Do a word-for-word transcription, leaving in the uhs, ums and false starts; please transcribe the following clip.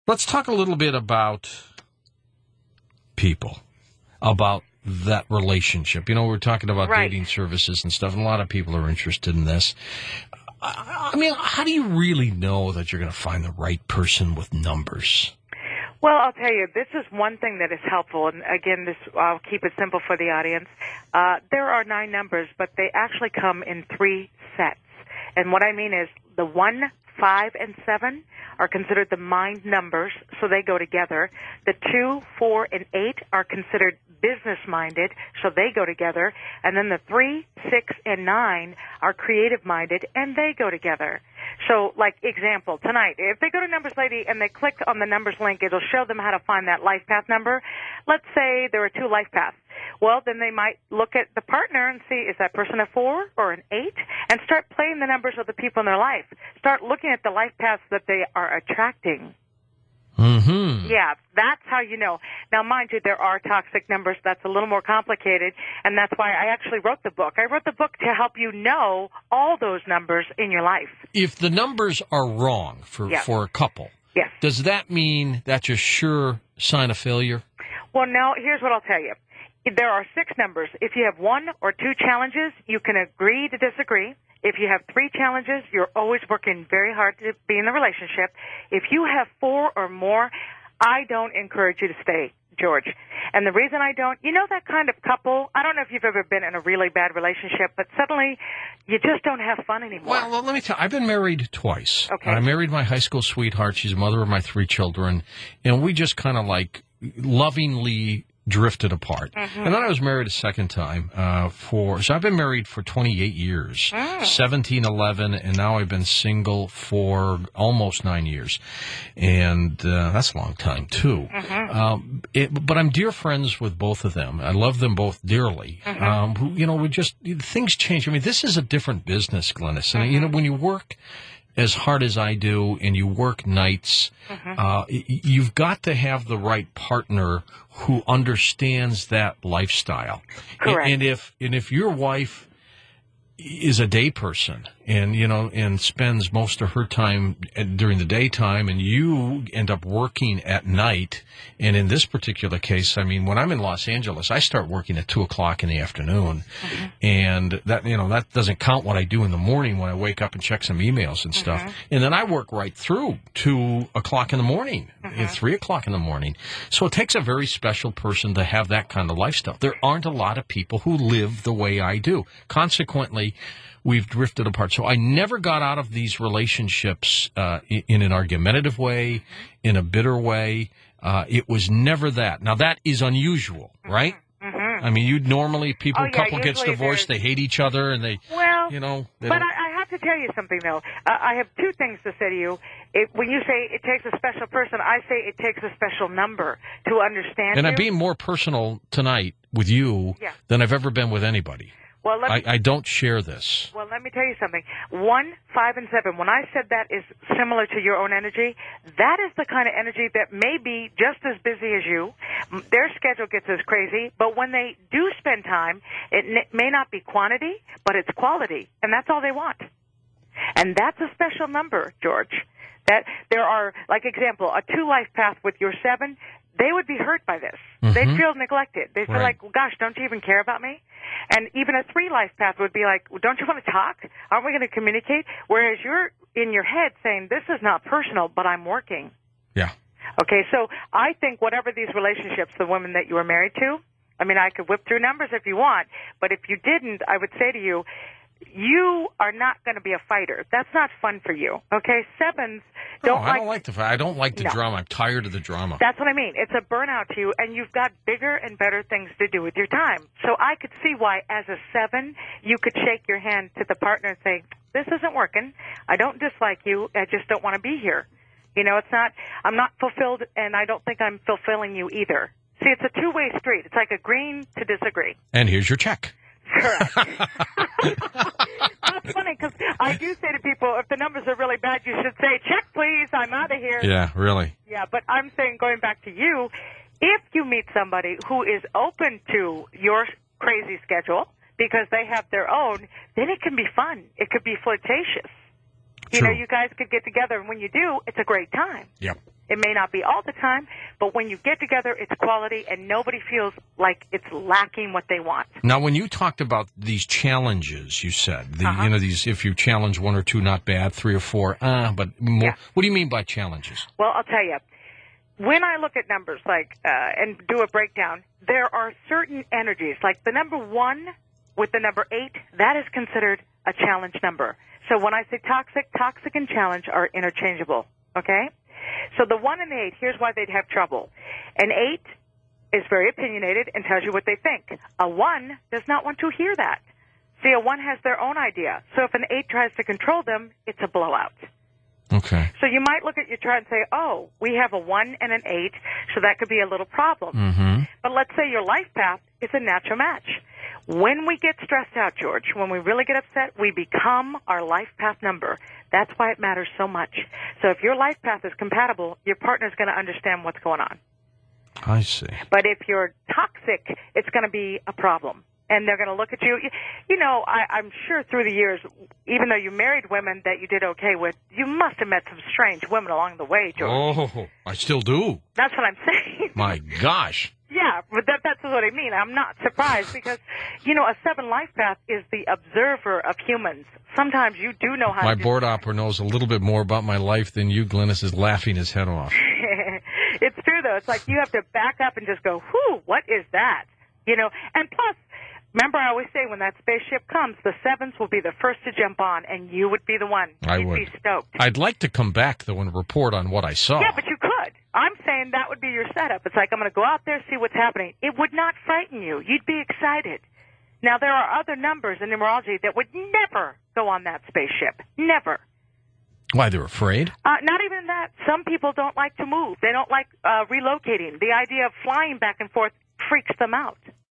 Let's talk a little bit about people, about that relationship. You know, we're talking about Right. dating services and stuff, and a lot of people are interested in this. I, I mean, how do you really know that you're going to find the right person with numbers? Well, I'll tell you, this is one thing that is helpful, and again, this I'll keep it simple for the audience. Uh, there are nine numbers, but they actually come in three sets. And what I mean is the one, five, and seven are considered the mind numbers, so they go together. The two, four, and eight are considered business-minded, so they go together. And then the three, six, and nine are creative-minded, and they go together. So, like, example, tonight, if they go to Numbers Lady and they click on the Numbers link, it'll show them how to find that life path number. Let's say there are two life paths. Well, then they might look at the partner and see, is that person a four or an eight? And start playing the numbers of the people in their life. Start looking at the life paths that they are attracting. Mm-hmm. Yeah, that's how you know. Now, mind you, there are toxic numbers. That's a little more complicated, and that's why I actually wrote the book. I wrote the book to help you know all those numbers in your life. If the numbers are wrong for, Yes. for a couple, Yes. does that mean that's a sure sign of failure? Well, no, here's what I'll tell you. There are six numbers. If you have one or two challenges, you can agree to disagree. If you have three challenges, you're always working very hard to be in the relationship. If you have four or more, I don't encourage you to stay, George. And the reason I don't, you know that kind of couple, I don't know if you've ever been in a really bad relationship, but suddenly you just don't have fun anymore. Well, well, let me tell you, I've been married twice. Okay. I married my high school sweetheart. She's the mother of my three children. And we just kind of like lovingly drifted apart. Mm-hmm. And then I was married a second time uh, for, so I've been married for twenty-eight years, Mm. seventeen, eleven, and now I've been single for almost nine years. And uh, that's a long time, too. Mm-hmm. Um, it, but I'm dear friends with both of them. I love them both dearly. Mm-hmm. Um, who, you know, we just, things change. I mean, this is a different business, Glennis. And, Mm-hmm. you know, when you work as hard as I do and you work nights, Mm-hmm. uh, y- you've got to have the right partner who understands that lifestyle. Correct. And, and if and if your wife is a day person and, you know, and spends most of her time during the daytime and you end up working at night, and in this particular case, I mean, when I'm in Los Angeles, I start working at two o'clock in the afternoon, Mm-hmm. and that, you know, that doesn't count what I do in the morning when I wake up and check some emails and stuff. Mm-hmm. And then I work right through two o'clock in the morning, Mm-hmm. and three o'clock in the morning. So it takes a very special person to have that kind of lifestyle. There aren't a lot of people who live the way I do. Consequently, we've drifted apart. So I never got out of these relationships uh, in, in an argumentative way, in a bitter way. Uh, it was never that. Now, that is unusual, right? Mm-hmm. I mean, you normally, people, Oh, yeah, couple gets usually divorced, they there's- hate each other, and they, Well, you know, they but don't- I, I have to tell you something, though. Uh, I have two things to say to you. It, when you say it takes a special person, I say it takes a special number to understand and you. I'm being more personal tonight with you Yeah. than I've ever been with anybody. well, let me, I, I don't share this. well, let me tell you something. One, five, and seven, when I said that is similar to your own energy, that is the kind of energy that may be just as busy as you. M- Their schedule gets as crazy, but when they do spend time, it n- may not be quantity, but it's quality, and that's all they want. And that's a special number, George. That there are, like example, a two life path with your seven, they would be hurt by this. They'd Mhm. feel neglected. They feel Right. like, well, gosh, don't you even care about me? And even a three life path would be like, well, don't you want to talk? Aren't we going to communicate? Whereas you're in your head saying, this is not personal, but I'm working. Yeah. Okay, so I think whatever these relationships, the women that you were married to, I mean, I could whip through numbers if you want, but if you didn't, I would say to you, you are not going to be a fighter. That's not fun for you. Okay, sevens No, don't I like. don't like the I don't like the No. drama. I'm tired of the drama. That's what I mean. It's a burnout to you, and you've got bigger and better things to do with your time. So I could see why, as a seven, you could shake your hand to the partner and say, this isn't working. I don't dislike you. I just don't want to be here. You know, it's not, I'm not fulfilled, and I don't think I'm fulfilling you either. See, it's a two-way street. It's like agreeing to disagree. And here's your check. Correct. That's funny, because I do say to people, if the numbers are really bad, you should say, check, please, I'm out of here. Yeah, really. Yeah, but I'm saying, going back to you, if you meet somebody who is open to your crazy schedule because they have their own, then it can be fun. It could be flirtatious. You True. know, you guys could get together, and when you do, it's a great time. Yep. It may not be all the time, but when you get together, it's quality, and nobody feels like it's lacking what they want. Now, when you talked about these challenges, you said, the, Uh-huh. you know, these, if you challenge one or two, not bad, three or four, uh, but more. Yeah. What do you mean by challenges? Well, I'll tell you. When I look at numbers, like, uh, and do a breakdown, there are certain energies, like the number one with the number eight, that is considered a challenge number. So when I say toxic, toxic and challenge are interchangeable, okay? So the one and the eight, here's why they'd have trouble. An eight is very opinionated and tells you what they think. A one does not want to hear that. See, a one has their own idea. So if an eight tries to control them, it's a blowout. Okay. So you might look at your chart and say, oh, we have a one and an eight, so that could be a little problem. Mm-hmm. But let's say your life path is a natural match. When we get stressed out, George, when we really get upset, we become our life path number. That's why it matters so much. So if your life path is compatible, your partner's going to understand what's going on. I see. But if you're toxic, it's going to be a problem. And they're going to look at you. You, you know, I, I'm sure through the years, even though you married women that you did okay with, you must have met some strange women along the way, George. Oh, I still do. That's what I'm saying. My gosh. Yeah, but that, that's what I mean. I'm not surprised because, you know, a seven life path is the observer of humans. Sometimes you do know how My to do board opera knows a little bit more about my life than you. Glennis is laughing his head off. It's true, though. It's like you have to back up and just go, whew, what is that? You know, and plus, remember I always say when that spaceship comes, the sevens will be the first to jump on, and you would be the one. I You'd would. be stoked. I'd like to come back, though, and report on what I saw. Yeah, but you could. I'm saying that would be your setup. It's like I'm going to go out there, see what's happening. It would not frighten you. You'd be excited. Now, there are other numbers in numerology that would never go on that spaceship. Never. Why, they're afraid? Uh, not even that. Some people don't like to move. They don't like uh, relocating. The idea of flying back and forth freaks them out.